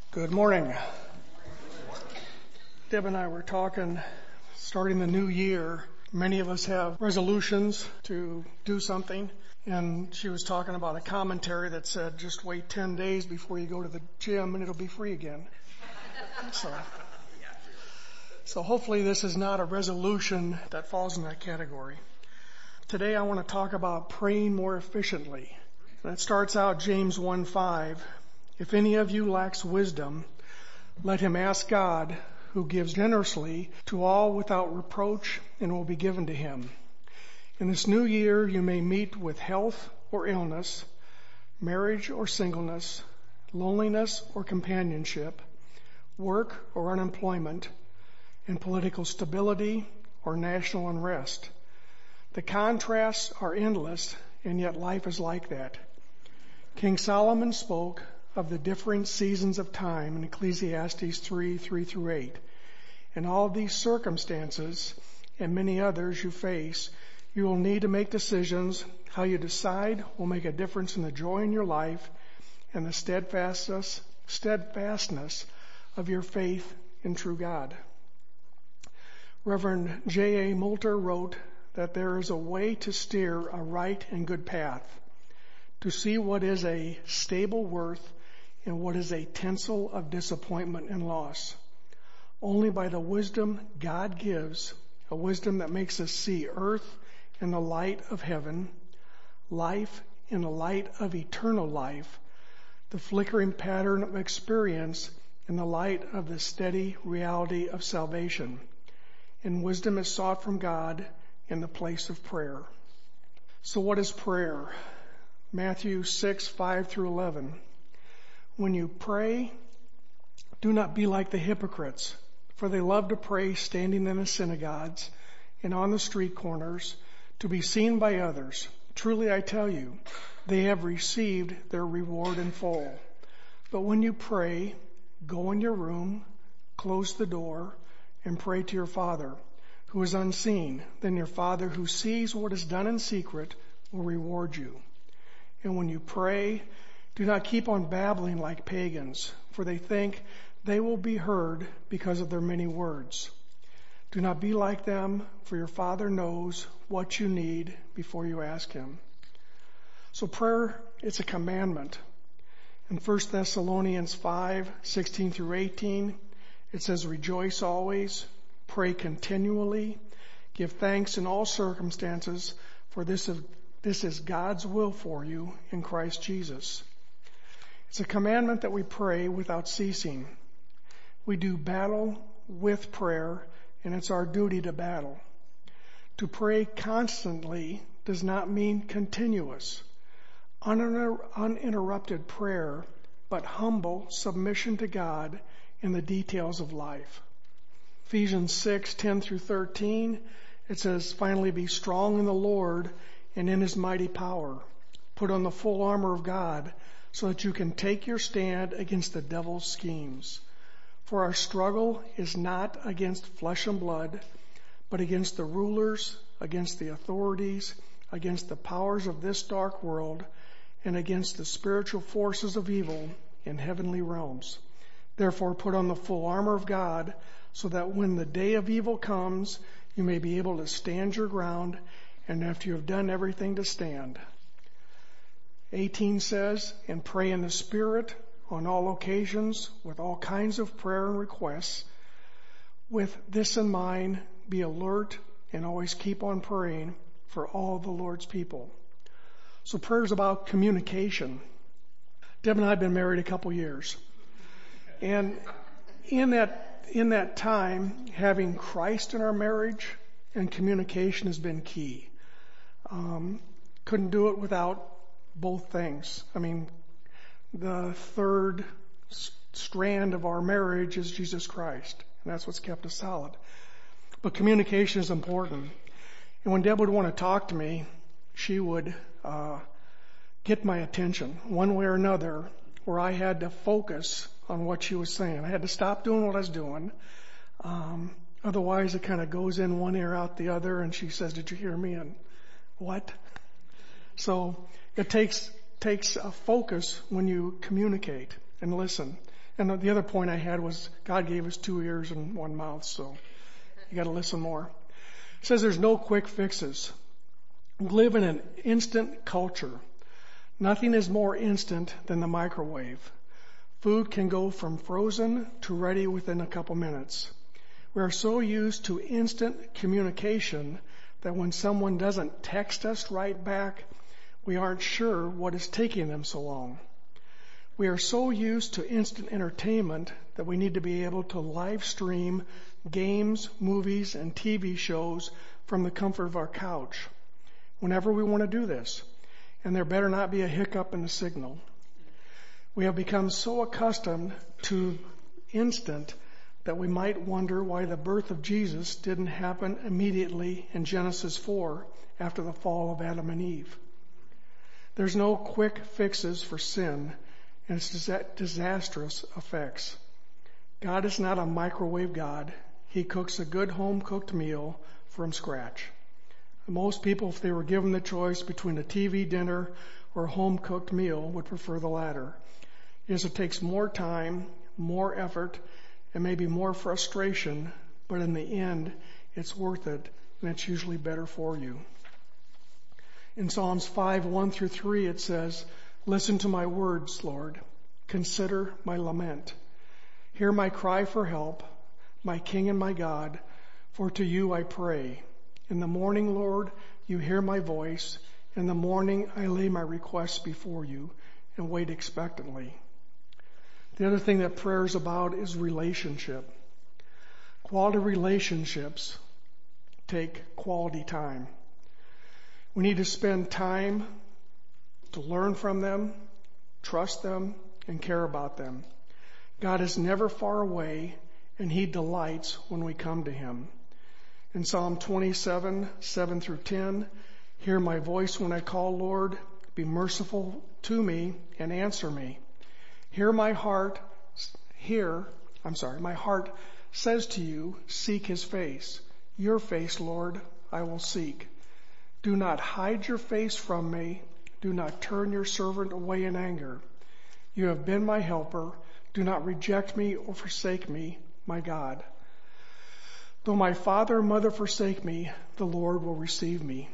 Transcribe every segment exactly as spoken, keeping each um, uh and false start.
Good morning. Deb and I were talking, starting the new year. Many of us have resolutions to do something, and she was talking about a commentary that said, just wait ten days before you go to the gym and it'll be free again. So, so hopefully this is not a resolution that falls in that category. Today I want to talk about praying more efficiently. That starts out James one five. If any of you lacks wisdom, let him ask God, who gives generously to all without reproach, and will be given to him. In this new year, you may meet with health or illness, marriage or singleness, loneliness or companionship, work or unemployment, and political stability or national unrest. The contrasts are endless, and yet life is like that. King Solomon spoke of the differing seasons of time in Ecclesiastes three, three through eight. In all these circumstances and many others you face, you will need to make decisions. How you decide will make a difference in the joy in your life and the steadfastness, steadfastness of your faith in true God. Reverend J A Moulter wrote that there is a way to steer a right and good path, to see what is a stable worth and what is a tinsel of disappointment and loss. Only by the wisdom God gives, a wisdom that makes us see earth in the light of heaven, life in the light of eternal life, the flickering pattern of experience in the light of the steady reality of salvation. And wisdom is sought from God in the place of prayer. So what is prayer? Matthew six, five through eleven. When you pray, do not be like the hypocrites, for they love to pray standing in the synagogues and on the street corners to be seen by others. Truly I tell you, they have received their reward in full. But when you pray, go in your room, close the door, and pray to your Father, who is unseen. Then your Father, who sees what is done in secret, will reward you. And when you pray, do not keep on babbling like pagans, for they think they will be heard because of their many words. Do not be like them, for your Father knows what you need before you ask him. So prayer, it's a commandment. In First Thessalonians five, sixteen through eighteen, it says, rejoice always, pray continually, give thanks in all circumstances, for this is, this is God's will for you in Christ Jesus. It's a commandment that we pray without ceasing. We do battle with prayer, and it's our duty to battle. To pray constantly does not mean continuous, uninter- uninterrupted prayer, but humble submission to God in the details of life. Ephesians six, ten through thirteen, it says, finally be strong in the Lord and in his mighty power. Put on the full armor of God, so that you can take your stand against the devil's schemes. For our struggle is not against flesh and blood, but against the rulers, against the authorities, against the powers of this dark world, and against the spiritual forces of evil in heavenly realms. Therefore put on the full armor of God, so that when the day of evil comes, you may be able to stand your ground, and after you have done everything, to stand. eighteen says, and pray in the Spirit on all occasions with all kinds of prayer and requests. With this in mind, be alert and always keep on praying for all the Lord's people. So prayer is about communication. Deb and I have been married a couple years. And in that, in that time, having Christ in our marriage and communication has been key. Um, couldn't do it without both things. I mean, the third strand of our marriage is Jesus Christ, and that's what's kept us solid. But communication is important. And when Deb would want to talk to me, she would uh, get my attention one way or another, where I had to focus on what she was saying. I had to stop doing what I was doing. Um, otherwise, it kind of goes in one ear, out the other, and she says, did you hear me? And what? So it takes takes a focus when you communicate and listen. And the other point I had was God gave us two ears and one mouth, so you got to listen more. It says there's no quick fixes. We live in an instant culture. Nothing is more instant than the microwave. Food can go from frozen to ready within a couple minutes. We are so used to instant communication that when someone doesn't text us right back, we aren't sure what is taking them so long. We are so used to instant entertainment that we need to be able to live stream games, movies, and T V shows from the comfort of our couch whenever we want to do this. And there better not be a hiccup in the signal. We have become so accustomed to instant that we might wonder why the birth of Jesus didn't happen immediately in Genesis four after the fall of Adam and Eve. There's no quick fixes for sin and its disastrous effects. God is not a microwave God. He cooks a good home-cooked meal from scratch. Most people, if they were given the choice between a T V dinner or a home-cooked meal, would prefer the latter. Yes, it takes more time, more effort, and maybe more frustration, but in the end, it's worth it, and it's usually better for you. In Psalms five, one through three, it says, "Listen to my words, Lord. Consider my lament. Hear my cry for help, my King and my God, for to you I pray. In the morning, Lord, you hear my voice. In the morning, I lay my requests before you and wait expectantly." The other thing that prayer is about is relationship. Quality relationships take quality time. We need to spend time to learn from them, trust them, and care about them. God is never far away, and He delights when we come to Him. In Psalm twenty-seven, seven through ten, "Hear my voice when I call, Lord. Be merciful to me and answer me. Hear my heart, hear, I'm sorry, my heart says to you, seek His face. Your face, Lord, I will seek. Do not hide your face from me. Do not turn your servant away in anger. You have been my helper. Do not reject me or forsake me, my God. Though my father and mother forsake me, the Lord will receive me."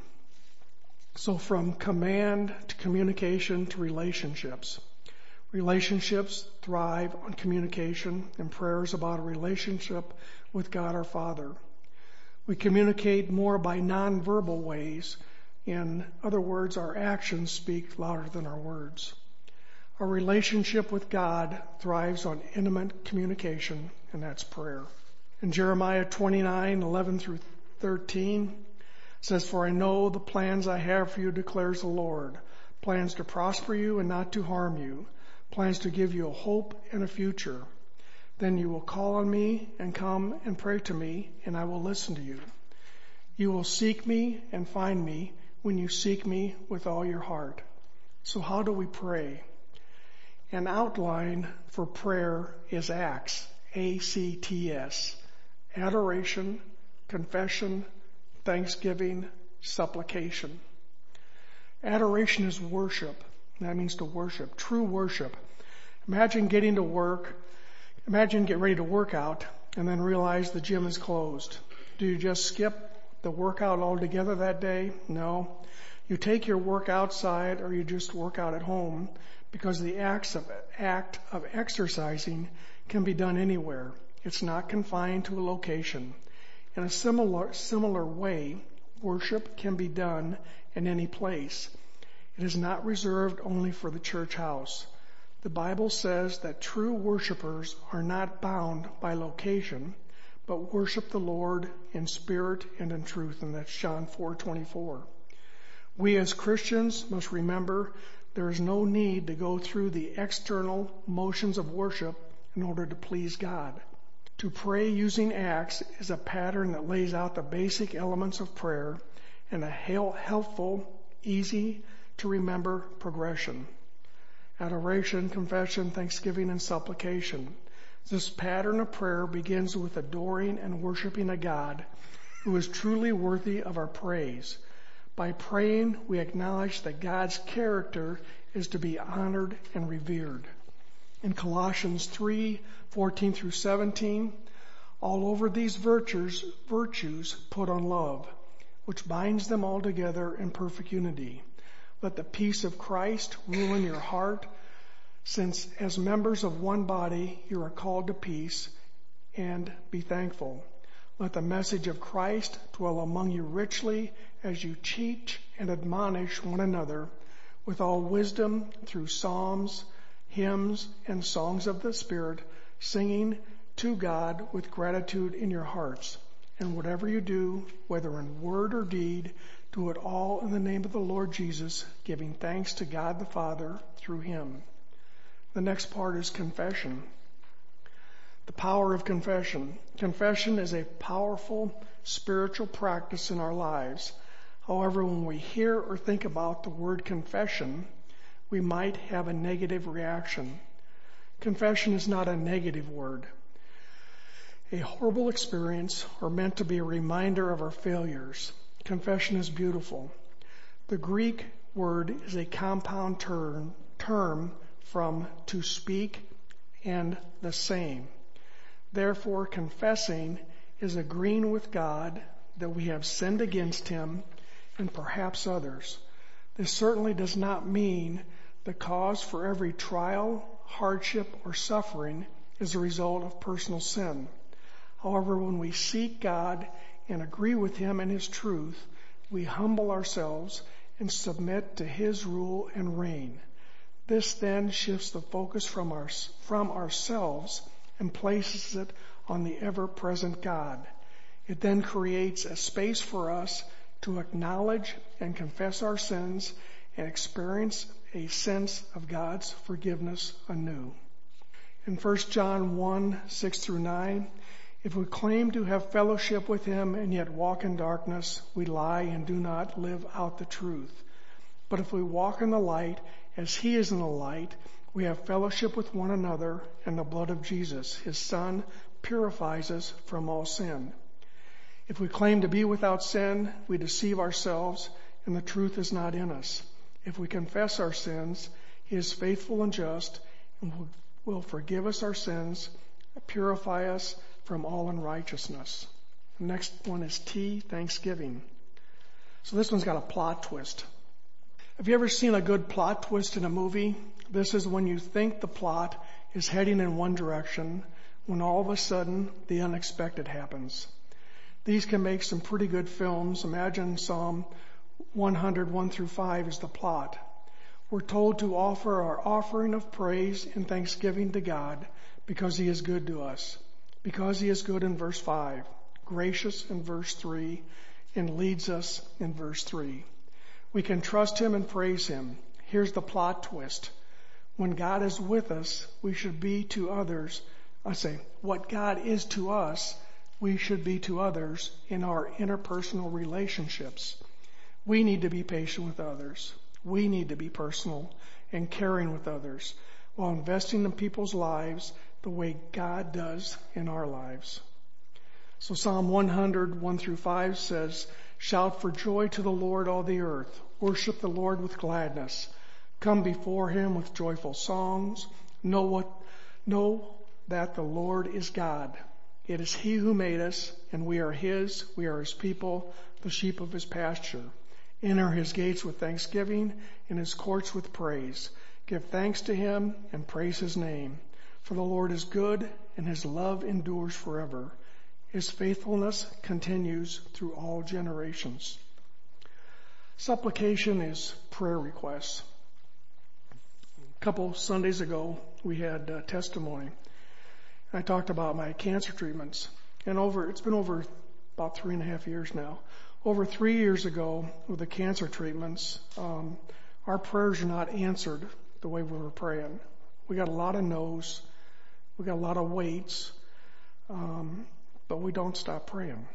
So from command to communication to relationships. Relationships thrive on communication, and prayer is about a relationship with God our Father. We communicate more by nonverbal ways. In other words, our actions speak louder than our words. Our relationship with God thrives on intimate communication, and that's prayer. In Jeremiah twenty-nine, eleven through thirteen, it says, "For I know the plans I have for you, declares the Lord, plans to prosper you and not to harm you, plans to give you a hope and a future. Then you will call on me and come and pray to me, and I will listen to you. You will seek me and find me when you seek me with all your heart." So how do we pray? An outline for prayer is ACTS, A C T S. Adoration, confession, thanksgiving, supplication. Adoration is worship. That means to worship, true worship. Imagine getting to work, imagine getting ready to work out and then realize the gym is closed. Do you just skip the workout altogether that day? No. You take your work outside or you just work out at home, because the acts of, act of exercising can be done anywhere. It's not confined to a location. In a similar, similar way, worship can be done in any place. It is not reserved only for the church house. The Bible says that true worshipers are not bound by location, but worship the Lord in spirit and in truth, and that's John four twenty-four. We as Christians must remember there is no need to go through the external motions of worship in order to please God. To pray using acts is a pattern that lays out the basic elements of prayer in a helpful, easy to remember progression. Adoration, confession, thanksgiving, and supplication. This pattern of prayer begins with adoring and worshiping a God who is truly worthy of our praise. By praying, we acknowledge that God's character is to be honored and revered. In Colossians three fourteen through seventeen, all over these virtues, virtues put on love, which binds them all together in perfect unity. Let the peace of Christ rule in your heart, since as members of one body you are called to peace, and be thankful. Let the message of Christ dwell among you richly as you teach and admonish one another with all wisdom through psalms, hymns, and songs of the Spirit, singing to God with gratitude in your hearts. And whatever you do, whether in word or deed, do it all in the name of the Lord Jesus, giving thanks to God the Father through him. The next part is confession. The power of confession. Confession is a powerful spiritual practice in our lives. However, when we hear or think about the word confession, we might have a negative reaction. Confession is not a negative word. A horrible experience or meant to be a reminder of our failures. Confession is beautiful. The Greek word is a compound term, term from to speak and the same. Therefore, confessing is agreeing with God that we have sinned against him and perhaps others. This certainly does not mean the cause for every trial, hardship, or suffering is a result of personal sin. However, when we seek God and agree with him and his truth, we humble ourselves and submit to his rule and reign. This then shifts the focus from our, from ourselves and places it on the ever-present God. It then creates a space for us to acknowledge and confess our sins and experience a sense of God's forgiveness anew. In First John one, six through nine, if we claim to have fellowship with him and yet walk in darkness, we lie and do not live out the truth. But if we walk in the light as he is in the light, we have fellowship with one another, and the blood of Jesus, his Son, purifies us from all sin. If we claim to be without sin, we deceive ourselves, and the truth is not in us. If we confess our sins, he is faithful and just, and will forgive us our sins, purify us from all unrighteousness. The next one is T, Thanksgiving. So this one's got a plot twist. Have you ever seen a good plot twist in a movie? This is when you think the plot is heading in one direction, when all of a sudden the unexpected happens. These can make some pretty good films. Imagine Psalm one hundred, one through five is the plot. We're told to offer our offering of praise and thanksgiving to God because he is good to us. Because he is good in verse five, gracious in verse three, and leads us in verse three. We can trust him and praise him. Here's the plot twist. When God is with us, we should be to others. I say, what God is to us, we should be to others in our interpersonal relationships. We need to be patient with others. We need to be personal and caring with others while investing in people's lives the way God does in our lives. So Psalm one hundred, one through five says, shout for joy to the Lord, all the earth. Worship the Lord with gladness. Come before him with joyful songs. Know what, know that the Lord is God. It is he who made us, and we are his. We are his people, the sheep of his pasture. Enter his gates with thanksgiving, and his courts with praise. Give thanks to him and praise his name. For the Lord is good, and his love endures forever. His faithfulness continues through all generations. Supplication is prayer requests. A couple Sundays ago, we had a testimony. I talked about my cancer treatments. And over, it's been over about three and a half years now. Over three years ago, with the cancer treatments, um, our prayers are not answered the way we were praying. We got a lot of no's. We got a lot of waits. Um, but we don't stop praying.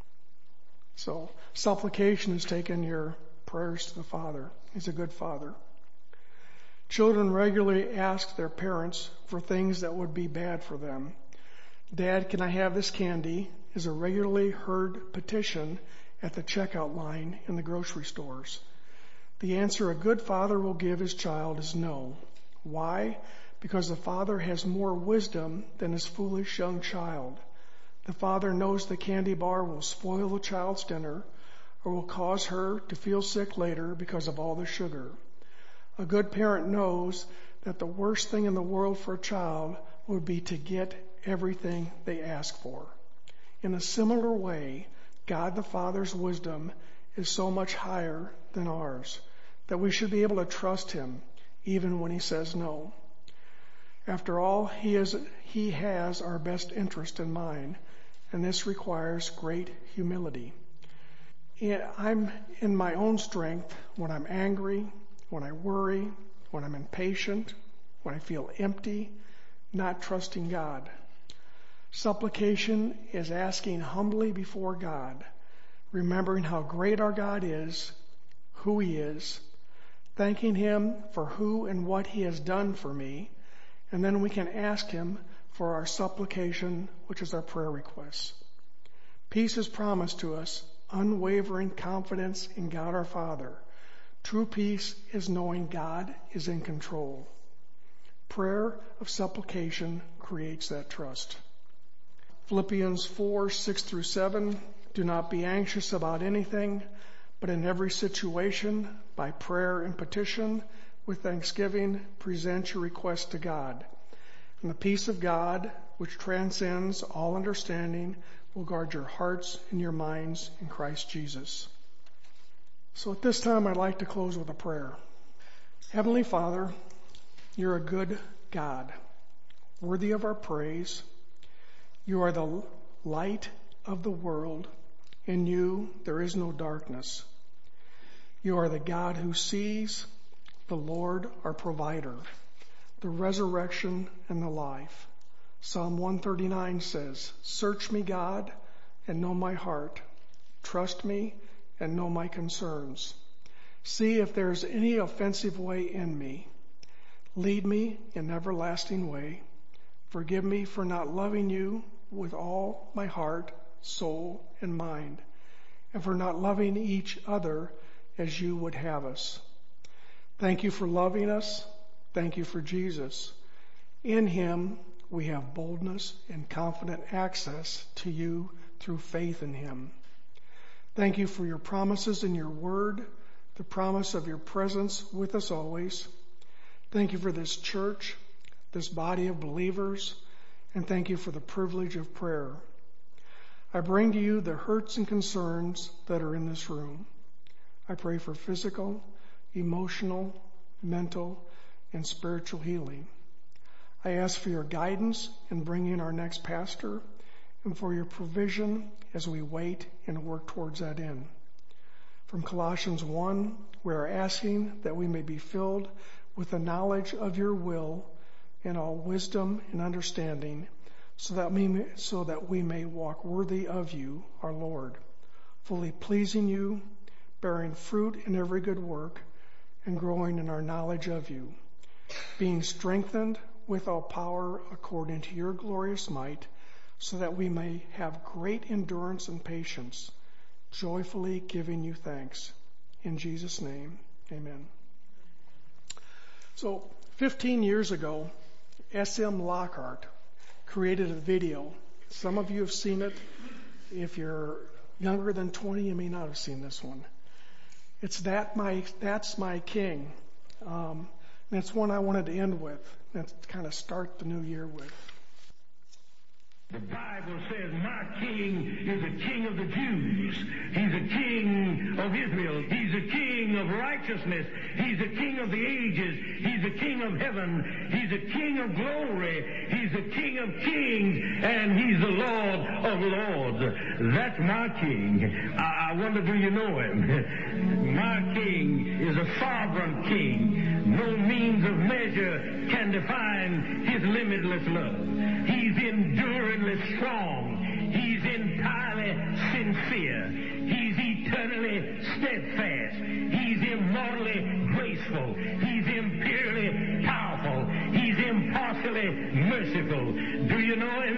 So supplication is taking your prayers to the Father. He's a good Father. Children regularly ask their parents for things that would be bad for them. Dad, can I have this candy? Is a regularly heard petition at the checkout line in the grocery stores. The answer a good father will give his child is no. Why? because the father has more wisdom than his foolish young child. The father knows the candy bar will spoil the child's dinner or will cause her to feel sick later because of all the sugar. A good parent knows that the worst thing in the world for a child would be to get everything they ask for. In a similar way, God the Father's wisdom is so much higher than ours that we should be able to trust him even when he says no. After all, he is, he has our best interest in mind, and this requires great humility. I'm in my own strength when I'm angry, when I worry, when I'm impatient, when I feel empty, not trusting God. Supplication is asking humbly before God, remembering how great our God is, who he is, thanking him for who and what he has done for me, and then we can ask him for our supplication, which is our prayer requests. Peace is promised to us, unwavering confidence in God our Father. True peace is knowing God is in control. Prayer of supplication creates that trust. Philippians four, six through seven, do not be anxious about anything, but in every situation, by prayer and petition, with thanksgiving, present your requests to God. And the peace of God, which transcends all understanding, will guard your hearts and your minds in Christ Jesus. So at this time, I'd like to close with a prayer. Heavenly Father, you're a good God, worthy of our praise. You are the light of the world. In you, there is no darkness. You are the God who sees, the Lord, our provider, the resurrection and the life. Psalm one thirty-nine says, search me, God, and know my heart. Trust me and know my concerns. See if there's any offensive way in me. Lead me in everlasting way. Forgive me for not loving you with all my heart, soul, and mind, and for not loving each other as you would have us. Thank you for loving us. Thank you for Jesus. In him, we have boldness and confident access to you through faith in him. Thank you for your promises in your word, the promise of your presence with us always. Thank you for this church, this body of believers, and thank you for the privilege of prayer. I bring to you the hurts and concerns that are in this room. I pray for physical, emotional, mental, and spiritual healing. I ask for your guidance in bringing our next pastor and for your provision as we wait and work towards that end. From Colossians one, we are asking that we may be filled with the knowledge of your will in all wisdom and understanding, so that we may, so that we may walk worthy of you, our Lord, fully pleasing you, bearing fruit in every good work, and growing in our knowledge of you, being strengthened with all power according to your glorious might, so that we may have great endurance and patience, joyfully giving you thanks. In Jesus' name, amen. So, fifteen years ago, S M Lockhart created a video. Some of you have seen it. If you're younger than twenty, you may not have seen this one. It's that my That's My King. Um, and it's one I wanted to end with. That's kind of start the new year with. The Bible says, my king is a king of the Jews. He's a king of Israel. He's a king of righteousness. He's a king of the ages. He's a king of heaven. He's a king of glory. He's a king of kings. And he's the Lord of lords. That's my king. I, I wonder, do you know him? My king is a sovereign king. No means of measure can define his limitless love. He's enduringly strong. He's entirely sincere. He's eternally steadfast. He's immortally graceful. He's imperially powerful. He's impartially merciful. Do you know him?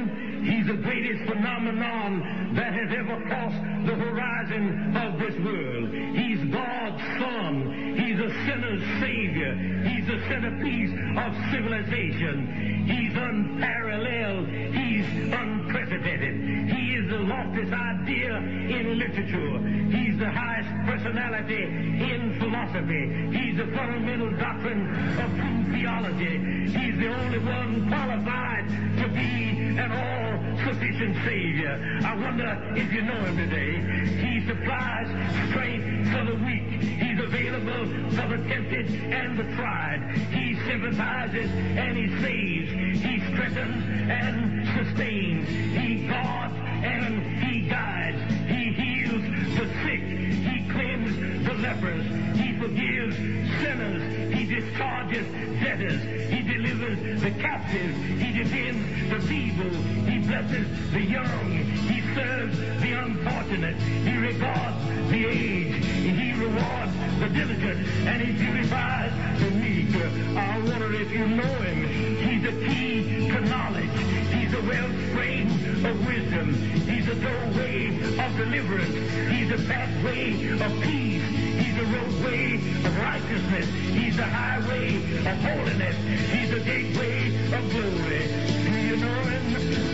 He's the greatest phenomenon that has ever crossed the horizon of this world. He's God's Son. He's a sinner's Savior. He's the centerpiece of civilization. He's unparalleled. He's unprecedented. He is the loftiest idea in literature. He's the highest personality in philosophy. He's the fundamental doctrine of true theology. He's the only one qualified to be an all-sufficient Savior. I wonder if you know him today. He supplies strength for the weak. He's available for the tempted and the tried. He sympathizes and he saves. He strengthens and sustains. He guards and he guides. He heals the sick. He cleanses the lepers. He forgives sinners. He discharges debtors. He delivers the captives. He defends the feeble. He blesses the young. He serves the unfortunate. He regards the aged. He rewards the diligent. And he beautifies the meek. I wonder if you know him. He's the key to knowledge. He's the wellspring of wisdom. He's the doorway of deliverance. He's the pathway of peace. He's the roadway of righteousness. He's the highway of holiness. He's the gateway of glory. Do you know him?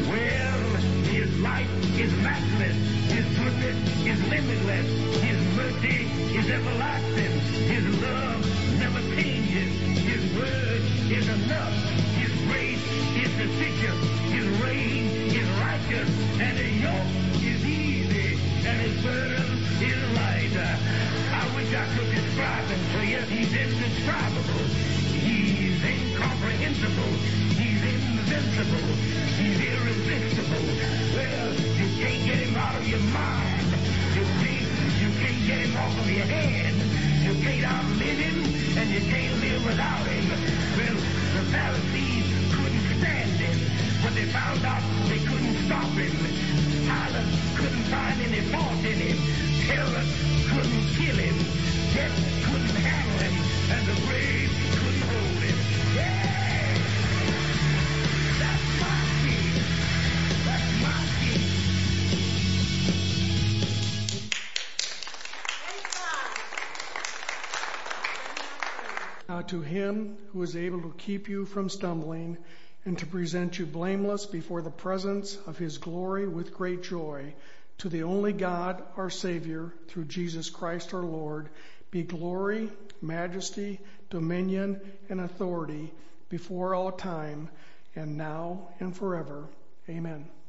Well, his life is matchless. His goodness is limitless. His mercy is everlasting. His love never changes. His word is enough. His grace is sufficient. His reign is righteous. And his yoke is easy. And his burden is light. I wish I could describe him to you. He's indescribable. He's incomprehensible. He's invincible. He's irresistible. Well, you can't get him out of your mind. You can't, you can't get him off of your head. You can't outlive him, and you can't live without him. Well, the Pharisees couldn't stand him, but they found out they couldn't stop him. Pilate couldn't find any fault in him. Herod couldn't kill him. Death couldn't handle him, and the grave couldn't hold him. Yeah! That's my king. That's my king. Now to him who is able to keep you from stumbling and to present you blameless before the presence of his glory with great joy, to the only God, our Savior, through Jesus Christ our Lord, be glory, majesty, dominion, and authority before all time, and now and forever. Amen.